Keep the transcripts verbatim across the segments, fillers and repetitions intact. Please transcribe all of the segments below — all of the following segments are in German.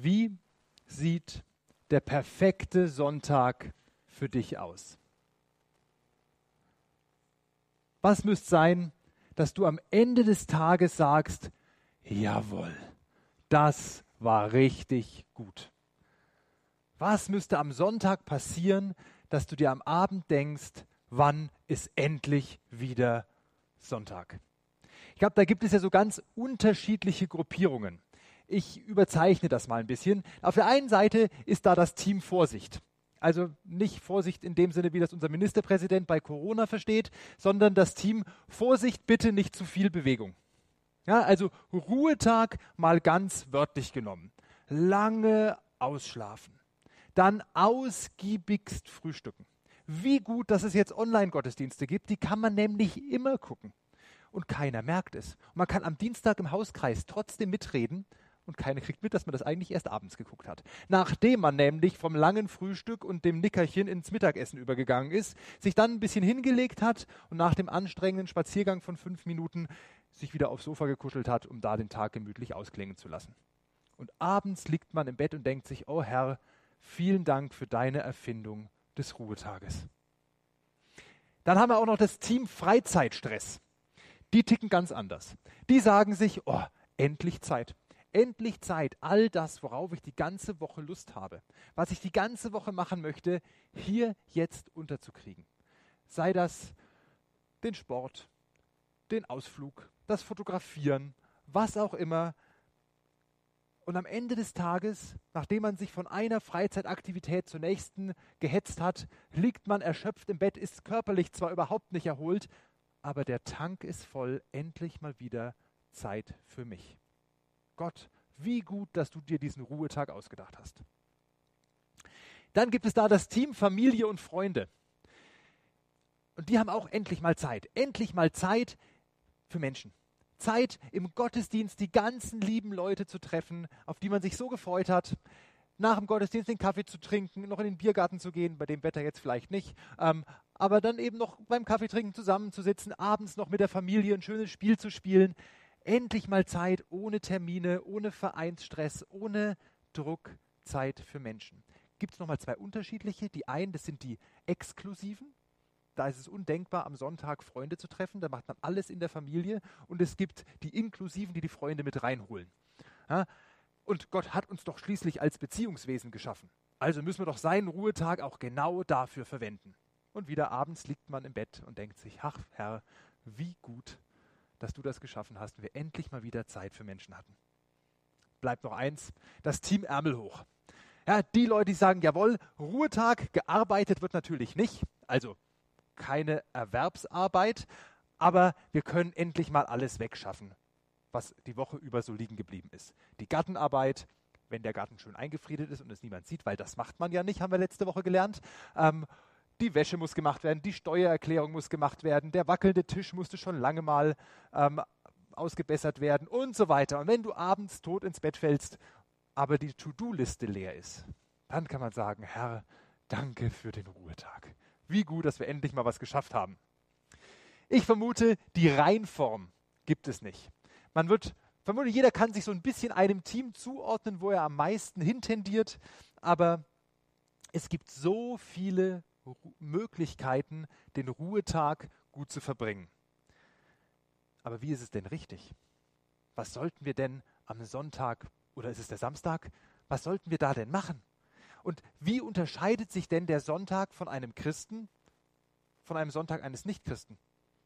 Wie sieht der perfekte Sonntag für dich aus? Was müsste sein, dass du am Ende des Tages sagst, jawohl, das war richtig gut? Was müsste am Sonntag passieren, dass du dir am Abend denkst, wann ist endlich wieder Sonntag? Ich glaube, da gibt es ja so ganz unterschiedliche Gruppierungen. Ich überzeichne das mal ein bisschen. Auf der einen Seite ist da das Team Vorsicht. Also nicht Vorsicht in dem Sinne, wie das unser Ministerpräsident bei Corona versteht, sondern das Team Vorsicht, bitte nicht zu viel Bewegung. Ja, also Ruhetag mal ganz wörtlich genommen. Lange ausschlafen. Dann ausgiebigst frühstücken. Wie gut, dass es jetzt Online-Gottesdienste gibt, die kann man nämlich immer gucken. Und keiner merkt es. Und man kann am Dienstag im Hauskreis trotzdem mitreden und keiner kriegt mit, dass man das eigentlich erst abends geguckt hat. Nachdem man nämlich vom langen Frühstück und dem Nickerchen ins Mittagessen übergegangen ist, sich dann ein bisschen hingelegt hat und nach dem anstrengenden Spaziergang von fünf Minuten sich wieder aufs Sofa gekuschelt hat, um da den Tag gemütlich ausklingen zu lassen. Und abends liegt man im Bett und denkt sich, oh Herr, vielen Dank für deine Erfindung des Ruhetages. Dann haben wir auch noch das Team Freizeitstress. Die ticken ganz anders. Die sagen sich, oh, endlich Zeit. Endlich Zeit, all das, worauf ich die ganze Woche Lust habe, was ich die ganze Woche machen möchte, hier jetzt unterzukriegen. Sei das den Sport, den Ausflug, das Fotografieren, was auch immer. Und am Ende des Tages, nachdem man sich von einer Freizeitaktivität zur nächsten gehetzt hat, liegt man erschöpft im Bett, ist körperlich zwar überhaupt nicht erholt, aber der Tank ist voll, endlich mal wieder Zeit für mich. Gott, wie gut, dass du dir diesen Ruhetag ausgedacht hast. Dann gibt es da das Team Familie und Freunde. Und die haben auch endlich mal Zeit. Endlich mal Zeit für Menschen. Zeit, im Gottesdienst die ganzen lieben Leute zu treffen, auf die man sich so gefreut hat, nach dem Gottesdienst den Kaffee zu trinken, noch in den Biergarten zu gehen, bei dem Wetter jetzt vielleicht nicht, ähm, aber dann eben noch beim Kaffee trinken zusammenzusitzen, abends noch mit der Familie ein schönes Spiel zu spielen. Endlich mal Zeit ohne Termine, ohne Vereinsstress, ohne Druck, Zeit für Menschen. Gibt es nochmal zwei unterschiedliche. Die einen, das sind die Exklusiven. Da ist es undenkbar, am Sonntag Freunde zu treffen. Da macht man alles in der Familie. Und es gibt die Inklusiven, die die Freunde mit reinholen. Ja? Und Gott hat uns doch schließlich als Beziehungswesen geschaffen. Also müssen wir doch seinen Ruhetag auch genau dafür verwenden. Und wieder abends liegt man im Bett und denkt sich, ach Herr, wie gut, dass du das geschaffen hast und wir endlich mal wieder Zeit für Menschen hatten. Bleibt noch eins, das Team Ärmel hoch. Ja, die Leute, die sagen, jawohl, Ruhetag, gearbeitet wird natürlich nicht, also keine Erwerbsarbeit, aber wir können endlich mal alles wegschaffen, was die Woche über so liegen geblieben ist. Die Gartenarbeit, wenn der Garten schön eingefriedet ist und es niemand sieht, weil das macht man ja nicht, haben wir letzte Woche gelernt. Ähm, die Wäsche muss gemacht werden, die Steuererklärung muss gemacht werden, der wackelnde Tisch musste schon lange mal ähm, ausgebessert werden und so weiter. Und wenn du abends tot ins Bett fällst, aber die To-Do-Liste leer ist, dann kann man sagen, Herr, danke für den Ruhetag. Wie gut, dass wir endlich mal was geschafft haben. Ich vermute, die Reinform gibt es nicht. Man wird, vermute, jeder kann sich so ein bisschen einem Team zuordnen, wo er am meisten hintendiert, aber es gibt so viele Ru- Möglichkeiten, den Ruhetag gut zu verbringen. Aber wie ist es denn richtig? Was sollten wir denn am Sonntag, oder ist es der Samstag, was sollten wir da denn machen? Und wie unterscheidet sich denn der Sonntag von einem Christen von einem Sonntag eines Nichtchristen?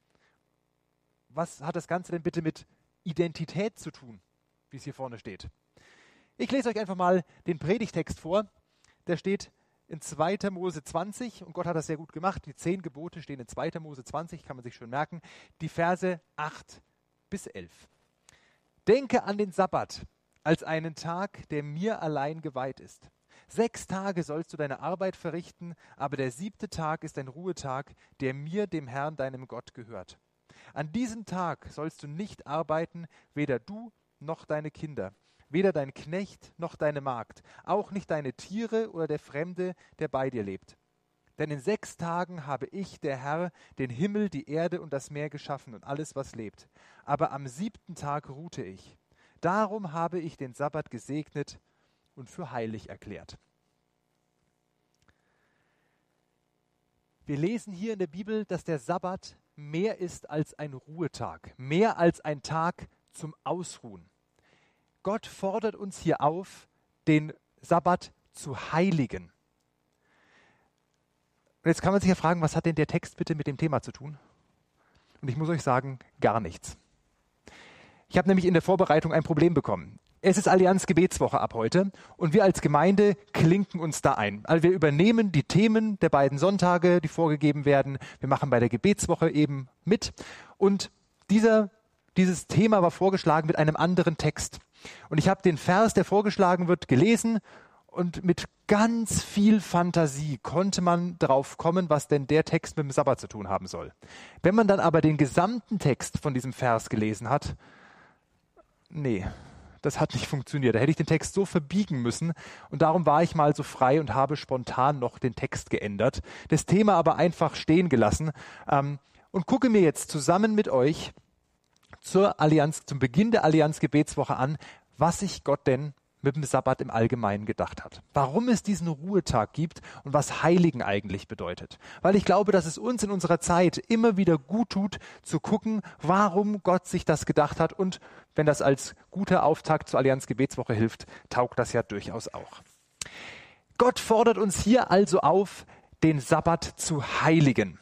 Was hat das Ganze denn bitte mit Identität zu tun, wie es hier vorne steht? Ich lese euch einfach mal den Predigtext vor. Der steht in zweiter Mose zwanzig und Gott hat das sehr gut gemacht. Die zehn Gebote stehen in zweiter Mose zwanzig, kann man sich schön merken. Die Verse acht bis elf. Denke an den Sabbat als einen Tag, der mir allein geweiht ist. Sechs Tage sollst du deine Arbeit verrichten, aber der siebte Tag ist ein Ruhetag, der mir, dem Herrn, deinem Gott, gehört. An diesem Tag sollst du nicht arbeiten, weder du noch deine Kinder, weder dein Knecht noch deine Magd, auch nicht deine Tiere oder der Fremde, der bei dir lebt. Denn in sechs Tagen habe ich, der Herr, den Himmel, die Erde und das Meer geschaffen und alles, was lebt. Aber am siebten Tag ruhte ich. Darum habe ich den Sabbat gesegnet und für heilig erklärt. Wir lesen hier in der Bibel, dass der Sabbat mehr ist als ein Ruhetag, mehr als ein Tag zum Ausruhen. Gott fordert uns hier auf, den Sabbat zu heiligen. Und jetzt kann man sich ja fragen, was hat denn der Text bitte mit dem Thema zu tun? Und ich muss euch sagen, gar nichts. Ich habe nämlich in der Vorbereitung ein Problem bekommen. Es ist Allianz Gebetswoche ab heute und wir als Gemeinde klinken uns da ein. Also wir übernehmen die Themen der beiden Sonntage, die vorgegeben werden. Wir machen bei der Gebetswoche eben mit. Und dieser, dieses Thema war vorgeschlagen mit einem anderen Text. Und ich habe den Vers, der vorgeschlagen wird, gelesen und mit ganz viel Fantasie konnte man drauf kommen, was denn der Text mit dem Sabbat zu tun haben soll. Wenn man dann aber den gesamten Text von diesem Vers gelesen hat, nee, das hat nicht funktioniert. Da hätte ich den Text so verbiegen müssen und darum war ich mal so frei und habe spontan noch den Text geändert, das Thema aber einfach stehen gelassen ähm, und gucke mir jetzt zusammen mit euch zur Allianz, zum Beginn der Allianz Gebetswoche an, was sich Gott denn mit dem Sabbat im Allgemeinen gedacht hat. Warum es diesen Ruhetag gibt und was Heiligen eigentlich bedeutet. Weil ich glaube, dass es uns in unserer Zeit immer wieder gut tut, zu gucken, warum Gott sich das gedacht hat. Und wenn das als guter Auftakt zur Allianz Gebetswoche hilft, taugt das ja durchaus auch. Gott fordert uns hier also auf, den Sabbat zu heiligen.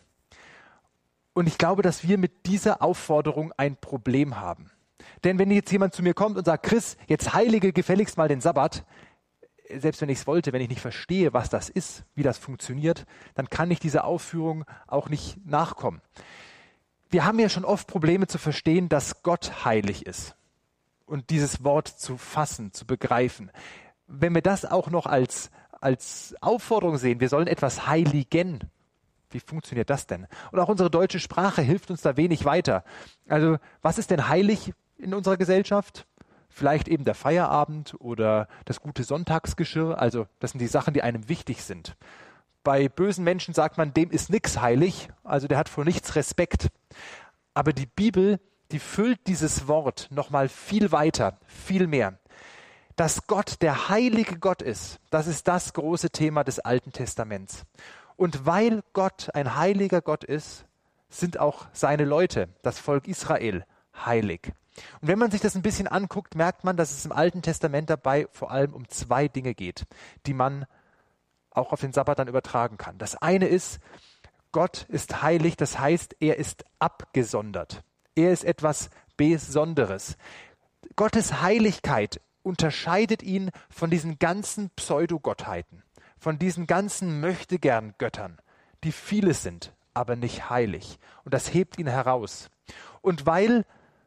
Und ich glaube, dass wir mit dieser Aufforderung ein Problem haben. Denn wenn jetzt jemand zu mir kommt und sagt, Chris, jetzt heilige gefälligst mal den Sabbat, selbst wenn ich es wollte, wenn ich nicht verstehe, was das ist, wie das funktioniert, dann kann ich dieser Aufführung auch nicht nachkommen. Wir haben ja schon oft Probleme zu verstehen, dass Gott heilig ist und dieses Wort zu fassen, zu begreifen. Wenn wir das auch noch als, als Aufforderung sehen, wir sollen etwas heiligen, wie funktioniert das denn? Und auch unsere deutsche Sprache hilft uns da wenig weiter. Also was ist denn heilig in unserer Gesellschaft? Vielleicht eben der Feierabend oder das gute Sonntagsgeschirr. Also das sind die Sachen, die einem wichtig sind. Bei bösen Menschen sagt man, dem ist nichts heilig. Also der hat vor nichts Respekt. Aber die Bibel, die füllt dieses Wort nochmal viel weiter, viel mehr. Dass Gott der heilige Gott ist, das ist das große Thema des Alten Testaments. Und weil Gott ein heiliger Gott ist, sind auch seine Leute, das Volk Israel, heilig. Und wenn man sich das ein bisschen anguckt, merkt man, dass es im Alten Testament dabei vor allem um zwei Dinge geht, die man auch auf den Sabbat dann übertragen kann. Das eine ist, Gott ist heilig, das heißt, er ist abgesondert. Er ist etwas Besonderes. Gottes Heiligkeit unterscheidet ihn von diesen ganzen Pseudogottheiten, von diesen ganzen Möchtegern-Göttern, die viele sind, aber nicht heilig. Und das hebt ihn heraus. Und weil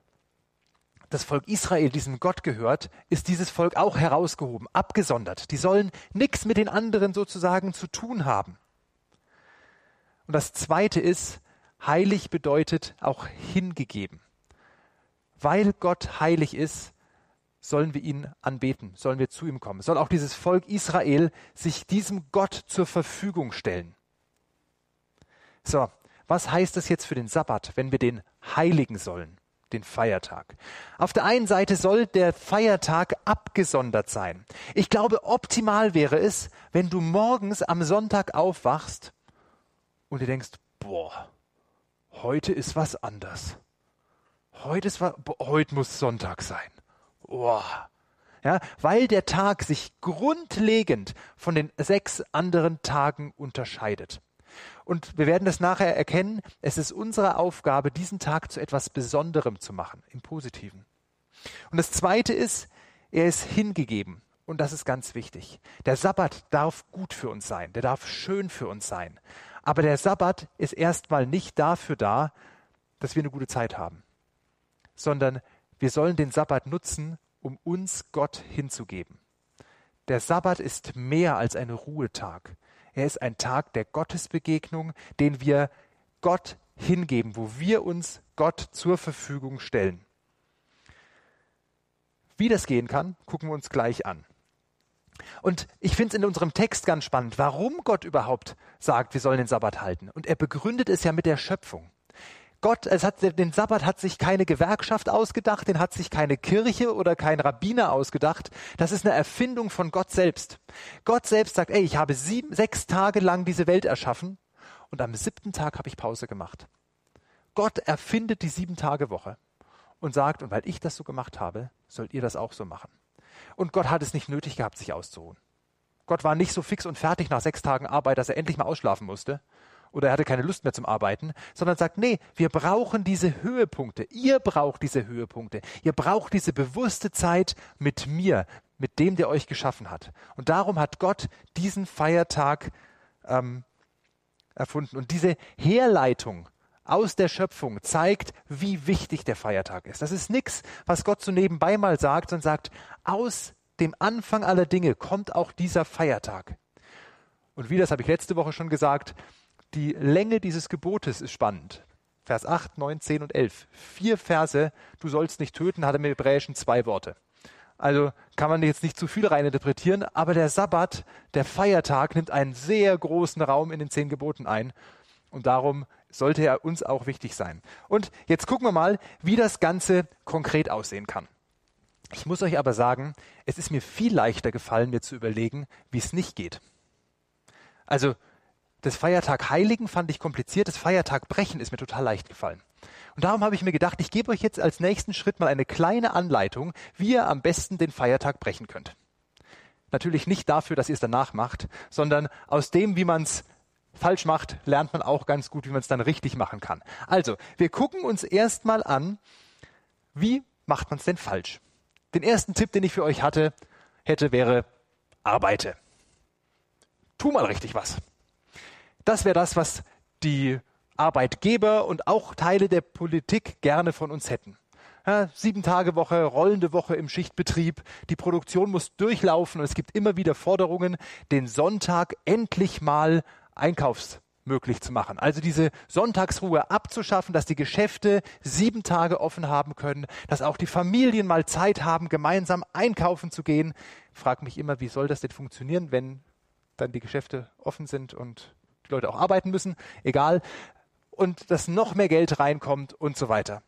das Volk Israel diesem Gott gehört, ist dieses Volk auch herausgehoben, abgesondert. Die sollen nichts mit den anderen sozusagen zu tun haben. Und das Zweite ist, heilig bedeutet auch hingegeben. Weil Gott heilig ist, sollen wir ihn anbeten, sollen wir zu ihm kommen. Soll auch dieses Volk Israel sich diesem Gott zur Verfügung stellen. So, was heißt das jetzt für den Sabbat, wenn wir den heiligen sollen, den Feiertag? Auf der einen Seite soll der Feiertag abgesondert sein. Ich glaube, optimal wäre es, wenn du morgens am Sonntag aufwachst und dir denkst, boah, heute ist was anders. Heute, ist was, boah, heute muss Sonntag sein. Oh. Ja, weil der Tag sich grundlegend von den sechs anderen Tagen unterscheidet. Und wir werden das nachher erkennen, es ist unsere Aufgabe, diesen Tag zu etwas Besonderem zu machen, im Positiven. Und das Zweite ist, er ist hingegeben. Und das ist ganz wichtig. Der Sabbat darf gut für uns sein, der darf schön für uns sein. Aber der Sabbat ist erstmal nicht dafür da, dass wir eine gute Zeit haben, sondern wir sollen den Sabbat nutzen, um uns Gott hinzugeben. Der Sabbat ist mehr als ein Ruhetag. Er ist ein Tag der Gottesbegegnung, den wir Gott hingeben, wo wir uns Gott zur Verfügung stellen. Wie das gehen kann, gucken wir uns gleich an. Und ich finde es in unserem Text ganz spannend, warum Gott überhaupt sagt, wir sollen den Sabbat halten. Und er begründet es ja mit der Schöpfung. Gott, es hat, den Sabbat hat sich keine Gewerkschaft ausgedacht, den hat sich keine Kirche oder kein Rabbiner ausgedacht. Das ist eine Erfindung von Gott selbst. Gott selbst sagt, ey, ich habe sieben, sechs Tage lang diese Welt erschaffen und am siebten Tag habe ich Pause gemacht. Gott erfindet die Sieben-Tage-Woche und sagt, und weil ich das so gemacht habe, sollt ihr das auch so machen. Und Gott hat es nicht nötig gehabt, sich auszuruhen. Gott war nicht so fix und fertig nach sechs Tagen Arbeit, dass er endlich mal ausschlafen musste oder er hatte keine Lust mehr zum Arbeiten, sondern sagt, nee, wir brauchen diese Höhepunkte. Ihr braucht diese Höhepunkte. Ihr braucht diese bewusste Zeit mit mir, mit dem, der euch geschaffen hat. Und darum hat Gott diesen Feiertag ähm, erfunden. Und diese Herleitung aus der Schöpfung zeigt, wie wichtig der Feiertag ist. Das ist nichts, was Gott so nebenbei mal sagt, sondern sagt, aus dem Anfang aller Dinge kommt auch dieser Feiertag. Und wie, das habe ich letzte Woche schon gesagt, die Länge dieses Gebotes ist spannend. Vers acht, neun, zehn und elf. Vier Verse, du sollst nicht töten, hat im Hebräischen zwei Worte. Also kann man jetzt nicht zu viel reininterpretieren, aber der Sabbat, der Feiertag, nimmt einen sehr großen Raum in den zehn Geboten ein. Und darum sollte er uns auch wichtig sein. Und jetzt gucken wir mal, wie das Ganze konkret aussehen kann. Ich muss euch aber sagen, es ist mir viel leichter gefallen, mir zu überlegen, wie es nicht geht. Also das Feiertag Heiligen fand ich kompliziert, das Feiertag Brechen ist mir total leicht gefallen. Und darum habe ich mir gedacht, ich gebe euch jetzt als nächsten Schritt mal eine kleine Anleitung, wie ihr am besten den Feiertag brechen könnt. Natürlich nicht dafür, dass ihr es danach macht, sondern aus dem, wie man es falsch macht, lernt man auch ganz gut, wie man es dann richtig machen kann. Also, wir gucken uns erstmal an, wie macht man es denn falsch? Den ersten Tipp, den ich für euch hatte, hätte, wäre, arbeite. Tu mal richtig was. Das wäre das, was die Arbeitgeber und auch Teile der Politik gerne von uns hätten. Ja, sieben Tage Woche, rollende Woche im Schichtbetrieb, die Produktion muss durchlaufen und es gibt immer wieder Forderungen, den Sonntag endlich mal einkaufsmöglich zu machen. Also diese Sonntagsruhe abzuschaffen, dass die Geschäfte sieben Tage offen haben können, dass auch die Familien mal Zeit haben, gemeinsam einkaufen zu gehen. Ich frage mich immer, wie soll das denn funktionieren, wenn dann die Geschäfte offen sind und die Leute auch arbeiten müssen? Egal. Und dass noch mehr Geld reinkommt und so weiter.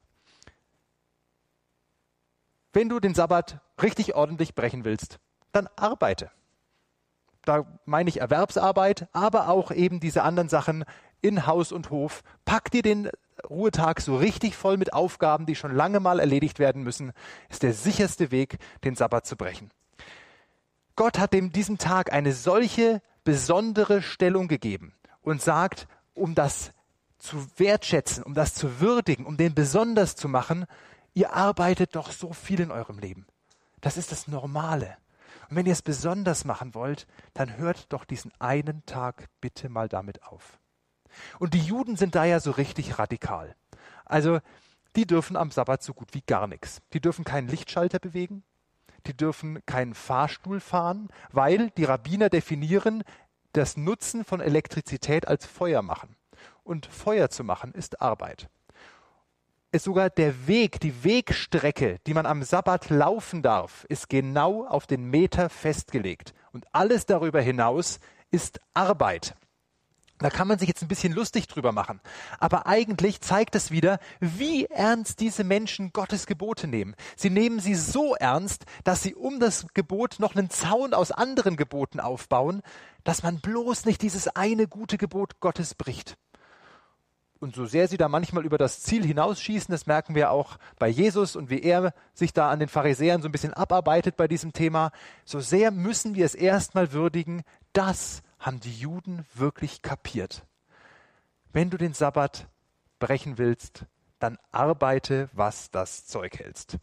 Wenn du den Sabbat richtig ordentlich brechen willst, dann arbeite. Da meine ich Erwerbsarbeit, aber auch eben diese anderen Sachen in Haus und Hof. Pack dir den Ruhetag so richtig voll mit Aufgaben, die schon lange mal erledigt werden müssen. Ist der sicherste Weg, den Sabbat zu brechen. Gott hat dem diesem Tag eine solche besondere Stellung gegeben und sagt, um das zu wertschätzen, um das zu würdigen, um den besonders zu machen, ihr arbeitet doch so viel in eurem Leben. Das ist das Normale. Und wenn ihr es besonders machen wollt, dann hört doch diesen einen Tag bitte mal damit auf. Und die Juden sind da ja so richtig radikal. Also die dürfen am Sabbat so gut wie gar nichts. Die dürfen keinen Lichtschalter bewegen, die dürfen keinen Fahrstuhl fahren, weil die Rabbiner definieren das Nutzen von Elektrizität als Feuer machen. Und Feuer zu machen ist Arbeit. Ist sogar der Weg, die Wegstrecke, die man am Sabbat laufen darf, ist genau auf den Meter festgelegt. Und alles darüber hinaus ist Arbeit. Da kann man sich jetzt ein bisschen lustig drüber machen. Aber eigentlich zeigt es wieder, wie ernst diese Menschen Gottes Gebote nehmen. Sie nehmen sie so ernst, dass sie um das Gebot noch einen Zaun aus anderen Geboten aufbauen, dass man bloß nicht dieses eine gute Gebot Gottes bricht. Und so sehr sie da manchmal über das Ziel hinausschießen, das merken wir auch bei Jesus und wie er sich da an den Pharisäern so ein bisschen abarbeitet bei diesem Thema, so sehr müssen wir es erstmal würdigen, das haben die Juden wirklich kapiert. Wenn du den Sabbat brechen willst, dann arbeite, was das Zeug hältst.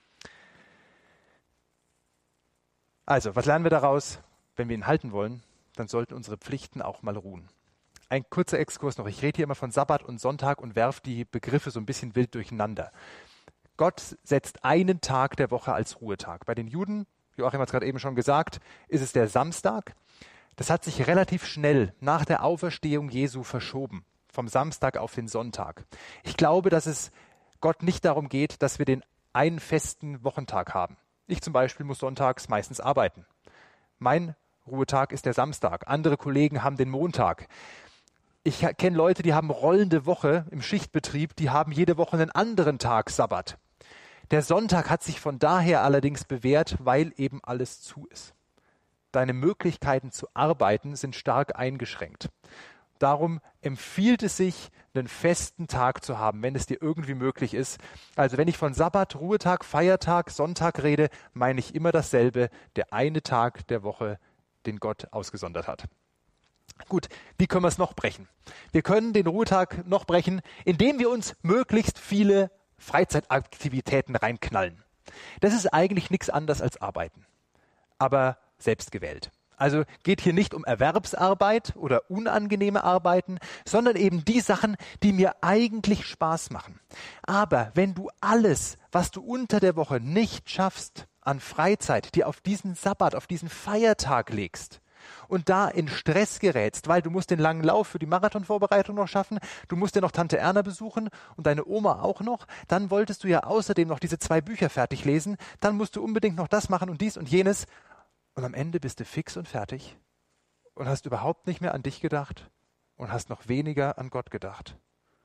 Also, was lernen wir daraus? Wenn wir ihn halten wollen, dann sollten unsere Pflichten auch mal ruhen. Ein kurzer Exkurs noch. Ich rede hier immer von Sabbat und Sonntag und werfe die Begriffe so ein bisschen wild durcheinander. Gott setzt einen Tag der Woche als Ruhetag. Bei den Juden, Joachim hat es gerade eben schon gesagt, ist es der Samstag. Das hat sich relativ schnell nach der Auferstehung Jesu verschoben, vom Samstag auf den Sonntag. Ich glaube, dass es Gott nicht darum geht, dass wir den einen festen Wochentag haben. Ich zum Beispiel muss sonntags meistens arbeiten. Mein Ruhetag ist der Samstag. Andere Kollegen haben den Montag. Ich kenne Leute, die haben rollende Woche im Schichtbetrieb, die haben jede Woche einen anderen Tag Sabbat. Der Sonntag hat sich von daher allerdings bewährt, weil eben alles zu ist. Deine Möglichkeiten zu arbeiten sind stark eingeschränkt. Darum empfiehlt es sich, einen festen Tag zu haben, wenn es dir irgendwie möglich ist. Also wenn ich von Sabbat, Ruhetag, Feiertag, Sonntag rede, meine ich immer dasselbe, der eine Tag der Woche, den Gott ausgesondert hat. Gut, wie können wir es noch brechen? Wir können den Ruhetag noch brechen, indem wir uns möglichst viele Freizeitaktivitäten reinknallen. Das ist eigentlich nichts anderes als Arbeiten, aber selbst gewählt. Also geht hier nicht um Erwerbsarbeit oder unangenehme Arbeiten, sondern eben die Sachen, die mir eigentlich Spaß machen. Aber wenn du alles, was du unter der Woche nicht schaffst an Freizeit, dir auf diesen Sabbat, auf diesen Feiertag legst, und da in Stress gerätst, weil du musst den langen Lauf für die Marathonvorbereitung noch schaffen, du musst ja noch Tante Erna besuchen und deine Oma auch noch, dann wolltest du ja außerdem noch diese zwei Bücher fertig lesen, dann musst du unbedingt noch das machen und dies und jenes und am Ende bist du fix und fertig und hast überhaupt nicht mehr an dich gedacht und hast noch weniger an Gott gedacht.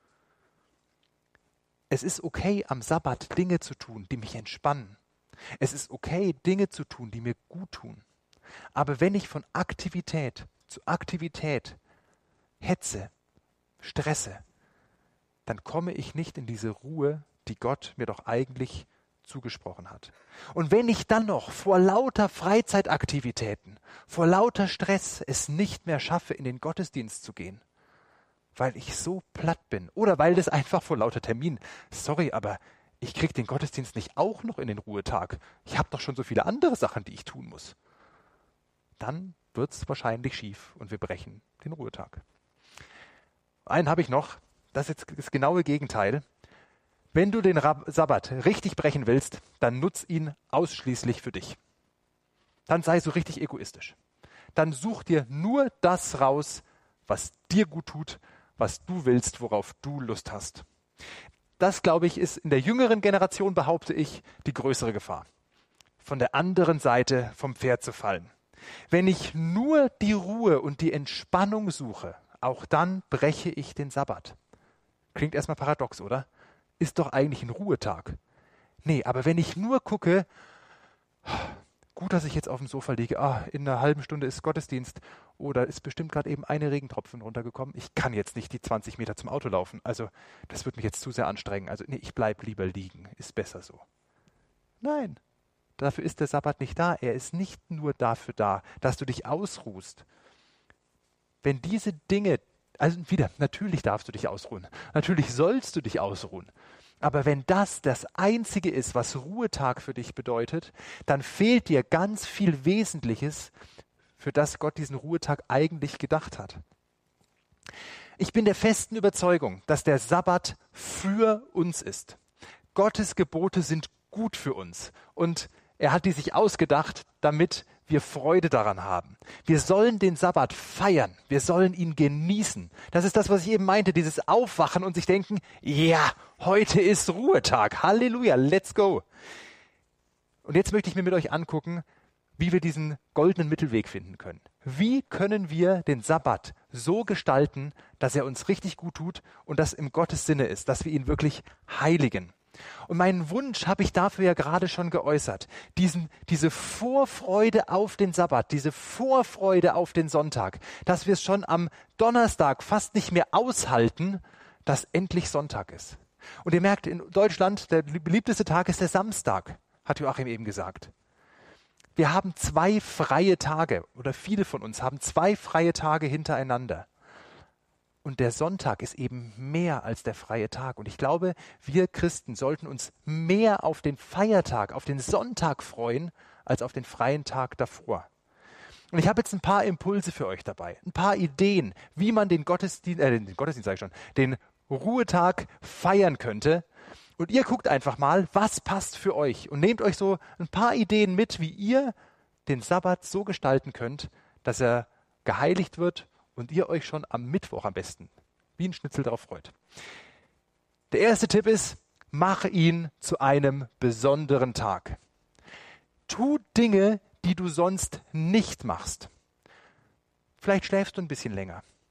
Es ist okay, am Sabbat Dinge zu tun, die mich entspannen. Es ist okay, Dinge zu tun, die mir gut tun. Aber wenn ich von Aktivität zu Aktivität hetze, stresse, dann komme ich nicht in diese Ruhe, die Gott mir doch eigentlich zugesprochen hat. Und wenn ich dann noch vor lauter Freizeitaktivitäten, vor lauter Stress es nicht mehr schaffe, in den Gottesdienst zu gehen, weil ich so platt bin oder weil das einfach vor lauter Termin, sorry, aber ich kriege den Gottesdienst nicht auch noch in den Ruhetag. Ich habe doch schon so viele andere Sachen, die ich tun muss. Dann wird es wahrscheinlich schief und wir brechen den Ruhetag. Einen habe ich noch, das ist jetzt das genaue Gegenteil. Wenn du den Rab- Sabbat richtig brechen willst, dann nutz ihn ausschließlich für dich. Dann sei so richtig egoistisch. Dann such dir nur das raus, was dir gut tut, was du willst, worauf du Lust hast. Das, glaube ich, ist in der jüngeren Generation, behaupte ich, die größere Gefahr. Von der anderen Seite vom Pferd zu fallen. Wenn ich nur die Ruhe und die Entspannung suche, auch dann breche ich den Sabbat. Klingt erstmal paradox, oder? Ist doch eigentlich ein Ruhetag. Nee, aber wenn ich nur gucke, gut, dass ich jetzt auf dem Sofa liege, ah, in einer halben Stunde ist Gottesdienst, oder ist bestimmt gerade eben eine Regentropfen runtergekommen, ich kann jetzt nicht die zwanzig Meter zum Auto laufen, also das wird mich jetzt zu sehr anstrengen, also nee, ich bleib lieber liegen, ist besser so. Nein. Dafür ist der Sabbat nicht da. Er ist nicht nur dafür da, dass du dich ausruhst. Wenn diese Dinge, also wieder, natürlich darfst du dich ausruhen. Natürlich sollst du dich ausruhen. Aber wenn das das Einzige ist, was Ruhetag für dich bedeutet, dann fehlt dir ganz viel Wesentliches, für das Gott diesen Ruhetag eigentlich gedacht hat. Ich bin der festen Überzeugung, dass der Sabbat für uns ist. Gottes Gebote sind gut für uns und er hat die sich ausgedacht, damit wir Freude daran haben. Wir sollen den Sabbat feiern. Wir sollen ihn genießen. Das ist das, was ich eben meinte, dieses Aufwachen und sich denken, ja, heute ist Ruhetag. Halleluja, let's go. Und jetzt möchte ich mir mit euch angucken, wie wir diesen goldenen Mittelweg finden können. Wie können wir den Sabbat so gestalten, dass er uns richtig gut tut und das im Gottes Sinne ist, dass wir ihn wirklich heiligen. Und meinen Wunsch habe ich dafür ja gerade schon geäußert. Diesen, diese Vorfreude auf den Sabbat, diese Vorfreude auf den Sonntag, dass wir es schon am Donnerstag fast nicht mehr aushalten, dass endlich Sonntag ist. Und ihr merkt, in Deutschland, der beliebteste Tag ist der Samstag, hat Joachim eben gesagt. Wir haben zwei freie Tage, oder viele von uns haben zwei freie Tage hintereinander. Und der Sonntag ist eben mehr als der freie Tag. Und ich glaube, wir Christen sollten uns mehr auf den Feiertag, auf den Sonntag freuen, als auf den freien Tag davor. Und ich habe jetzt ein paar Impulse für euch dabei, ein paar Ideen, wie man den Gottesdienst, äh, den Gottesdienst sage ich schon, den Ruhetag feiern könnte. Und ihr guckt einfach mal, was passt für euch und nehmt euch so ein paar Ideen mit, wie ihr den Sabbat so gestalten könnt, dass er geheiligt wird und ihr euch schon am Mittwoch am besten wie ein Schnitzel darauf freut. Der erste Tipp ist, mach ihn zu einem besonderen Tag. Tu Dinge, die du sonst nicht machst. Vielleicht schläfst du ein bisschen länger.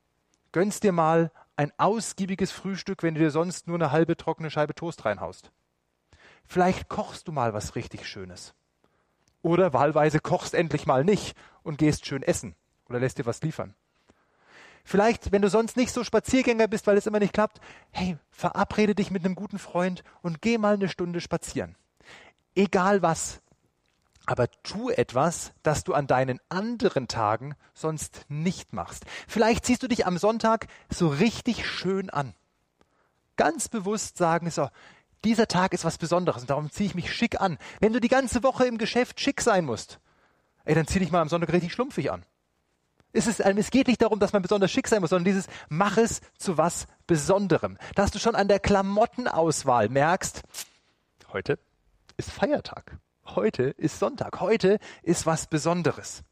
gönnst dir mal ein ausgiebiges Frühstück, wenn du dir sonst nur eine halbe trockene Scheibe Toast reinhaust. Vielleicht kochst du mal was richtig Schönes. Oder wahlweise kochst endlich mal nicht und gehst schön essen oder lässt dir was liefern. Vielleicht, wenn du sonst nicht so Spaziergänger bist, weil es immer nicht klappt, hey, verabrede dich mit einem guten Freund und geh mal eine Stunde spazieren. Egal was. Aber tu etwas, das du an deinen anderen Tagen sonst nicht machst. Vielleicht ziehst du dich am Sonntag so richtig schön an. Ganz bewusst sagen, so, dieser Tag ist was Besonderes und darum ziehe ich mich schick an. Wenn du die ganze Woche im Geschäft schick sein musst, ey, dann zieh dich mal am Sonntag richtig schlumpfig an. Es, ist, es geht nicht darum, dass man besonders schick sein muss, sondern dieses, mach es zu was Besonderem. Dass du schon an der Klamottenauswahl merkst, heute ist Feiertag. Heute ist Sonntag. Heute ist was Besonderes.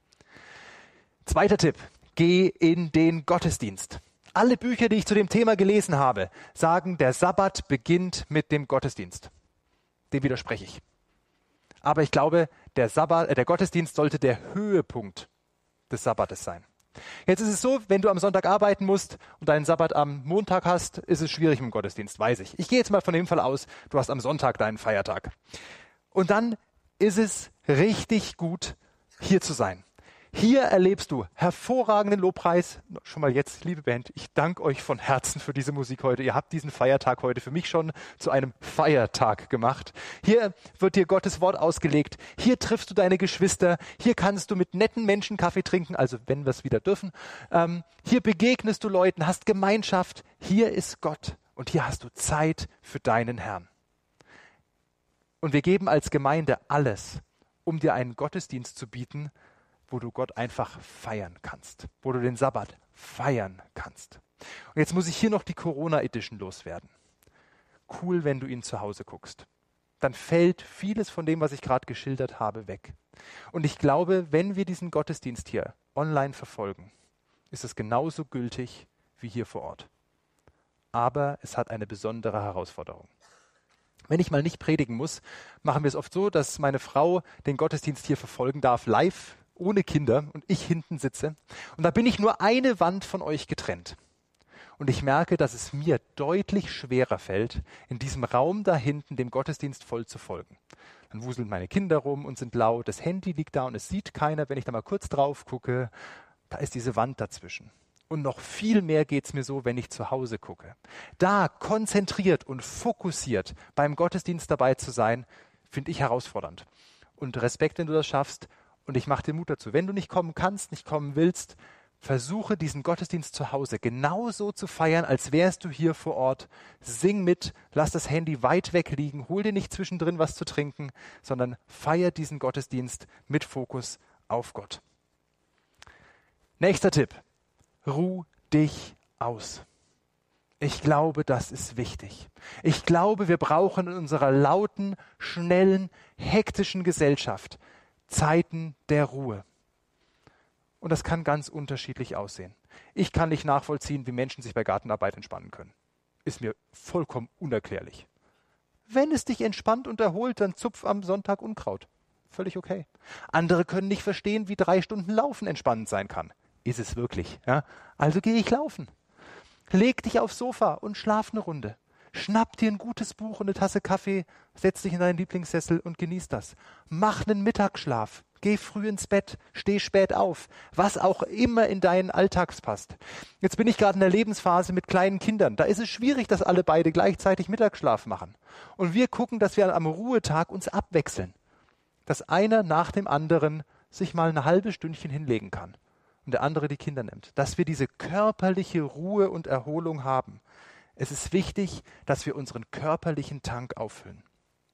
Zweiter Tipp. Geh in den Gottesdienst. Alle Bücher, die ich zu dem Thema gelesen habe, sagen, der Sabbat beginnt mit dem Gottesdienst. Dem widerspreche ich. Aber ich glaube, der, Sabbat, äh, der Gottesdienst sollte der Höhepunkt des Sabbates sein. Jetzt ist es so, wenn du am Sonntag arbeiten musst und deinen Sabbat am Montag hast, ist es schwierig mit dem Gottesdienst, weiß ich. Ich gehe jetzt mal von dem Fall aus, du hast am Sonntag deinen Feiertag. Und dann ist es richtig gut, hier zu sein. Hier erlebst du hervorragenden Lobpreis. Schon mal jetzt, liebe Band, ich danke euch von Herzen für diese Musik heute. Ihr habt diesen Feiertag heute für mich schon zu einem Feiertag gemacht. Hier wird dir Gottes Wort ausgelegt. Hier triffst du deine Geschwister. Hier kannst du mit netten Menschen Kaffee trinken, also wenn wir es wieder dürfen. Ähm, hier begegnest du Leuten, hast Gemeinschaft. Hier ist Gott und hier hast du Zeit für deinen Herrn. Und wir geben als Gemeinde alles, um dir einen Gottesdienst zu bieten, wo du Gott einfach feiern kannst, wo du den Sabbat feiern kannst. Und jetzt muss ich hier noch die Corona-Edition loswerden. Cool, wenn du ihn zu Hause guckst. Dann fällt vieles von dem, was ich gerade geschildert habe, weg. Und ich glaube, wenn wir diesen Gottesdienst hier online verfolgen, ist es genauso gültig wie hier vor Ort. Aber es hat eine besondere Herausforderung. Wenn ich mal nicht predigen muss, machen wir es oft so, dass meine Frau den Gottesdienst hier verfolgen darf, live, ohne Kinder, und ich hinten sitze. Und da bin ich nur eine Wand von euch getrennt. Und ich merke, dass es mir deutlich schwerer fällt, in diesem Raum da hinten dem Gottesdienst voll zu folgen. Dann wuseln meine Kinder rum und sind laut, das Handy liegt da und es sieht keiner. Wenn ich da mal kurz drauf gucke, da ist diese Wand dazwischen. Und noch viel mehr geht es mir so, wenn ich zu Hause gucke. Da konzentriert und fokussiert beim Gottesdienst dabei zu sein, finde ich herausfordernd. Und Respekt, wenn du das schaffst. Und ich mache dir Mut dazu. Wenn du nicht kommen kannst, nicht kommen willst, versuche diesen Gottesdienst zu Hause genauso zu feiern, als wärst du hier vor Ort. Sing mit, lass das Handy weit weg liegen, hol dir nicht zwischendrin was zu trinken, sondern feier diesen Gottesdienst mit Fokus auf Gott. Nächster Tipp. Ruh dich aus. Ich glaube, das ist wichtig. Ich glaube, wir brauchen in unserer lauten, schnellen, hektischen Gesellschaft Zeiten der Ruhe. Und das kann ganz unterschiedlich aussehen. Ich kann nicht nachvollziehen, wie Menschen sich bei Gartenarbeit entspannen können. Ist mir vollkommen unerklärlich. Wenn es dich entspannt und erholt, dann zupf am Sonntag Unkraut. Völlig okay. Andere können nicht verstehen, wie drei Stunden Laufen entspannend sein kann. Ist es wirklich. Ja? Also gehe ich laufen. Leg dich aufs Sofa und schlaf eine Runde. Schnapp dir ein gutes Buch und eine Tasse Kaffee, setz dich in deinen Lieblingssessel und genieß das. Mach einen Mittagsschlaf, geh früh ins Bett, steh spät auf, was auch immer in deinen Alltags passt. Jetzt bin ich gerade in der Lebensphase mit kleinen Kindern. Da ist es schwierig, dass alle beide gleichzeitig Mittagsschlaf machen. Und wir gucken, dass wir am Ruhetag uns abwechseln. Dass einer nach dem anderen sich mal eine halbe Stündchen hinlegen kann und der andere die Kinder nimmt. Dass wir diese körperliche Ruhe und Erholung haben. Es ist wichtig, dass wir unseren körperlichen Tank auffüllen.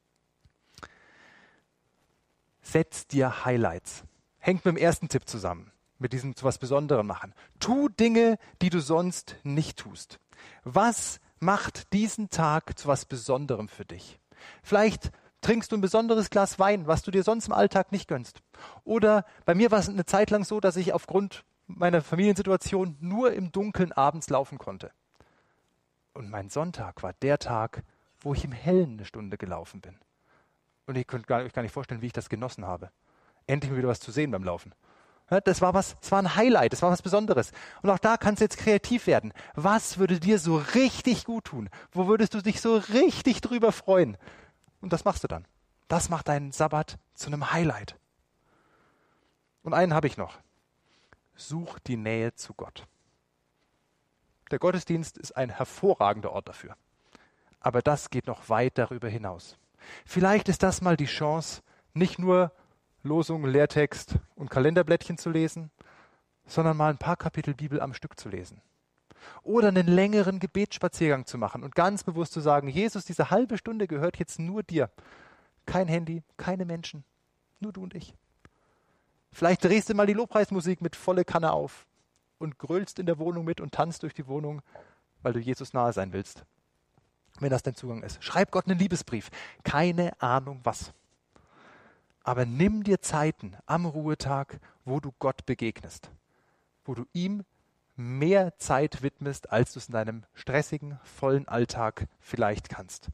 Setz dir Highlights. Hängt mit dem ersten Tipp zusammen, mit diesem zu was Besonderem machen. Tu Dinge, die du sonst nicht tust. Was macht diesen Tag zu was Besonderem für dich? Vielleicht trinkst du ein besonderes Glas Wein, was du dir sonst im Alltag nicht gönnst. Oder bei mir war es eine Zeit lang so, dass ich aufgrund meiner Familiensituation nur im Dunkeln abends laufen konnte. Und mein Sonntag war der Tag, wo ich im Hellen eine Stunde gelaufen bin. Und ich könnt euch gar nicht vorstellen, wie ich das genossen habe. Endlich mal wieder was zu sehen beim Laufen. Ja, das war was, das war ein Highlight, das war was Besonderes. Und auch da kannst du jetzt kreativ werden. Was würde dir so richtig gut tun? Wo würdest du dich so richtig drüber freuen? Und das machst du dann. Das macht deinen Sabbat zu einem Highlight. Und einen habe ich noch. Such die Nähe zu Gott. Der Gottesdienst ist ein hervorragender Ort dafür. Aber das geht noch weit darüber hinaus. Vielleicht ist das mal die Chance, nicht nur Losung, Lehrtext und Kalenderblättchen zu lesen, sondern mal ein paar Kapitel Bibel am Stück zu lesen. Oder einen längeren Gebetsspaziergang zu machen und ganz bewusst zu sagen, Jesus, diese halbe Stunde gehört jetzt nur dir. Kein Handy, keine Menschen, nur du und ich. Vielleicht drehst du mal die Lobpreismusik mit volle Kanne auf und grölst in der Wohnung mit und tanzt durch die Wohnung, weil du Jesus nahe sein willst. Wenn das dein Zugang ist. Schreib Gott einen Liebesbrief. Keine Ahnung was. Aber nimm dir Zeiten am Ruhetag, wo du Gott begegnest. Wo du ihm mehr Zeit widmest, als du es in deinem stressigen, vollen Alltag vielleicht kannst.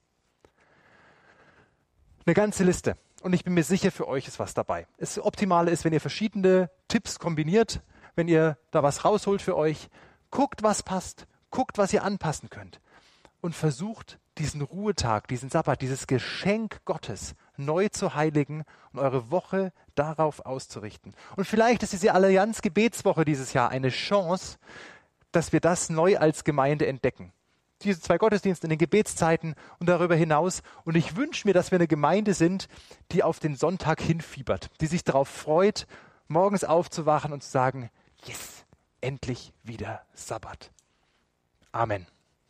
Eine ganze Liste. Und ich bin mir sicher, für euch ist was dabei. Das Optimale ist, wenn ihr verschiedene Tipps kombiniert, wenn ihr da was rausholt für euch. Guckt, was passt. Guckt, was ihr anpassen könnt. Und versucht, diesen Ruhetag, diesen Sabbat, dieses Geschenk Gottes neu zu heiligen und eure Woche darauf auszurichten. Und vielleicht ist diese Allianz-Gebetswoche dieses Jahr eine Chance, dass wir das neu als Gemeinde entdecken. Diese zwei Gottesdienste in den Gebetszeiten und darüber hinaus. Und ich wünsche mir, dass wir eine Gemeinde sind, die auf den Sonntag hinfiebert, die sich darauf freut, morgens aufzuwachen und zu sagen, yes, endlich wieder Sabbat. Amen.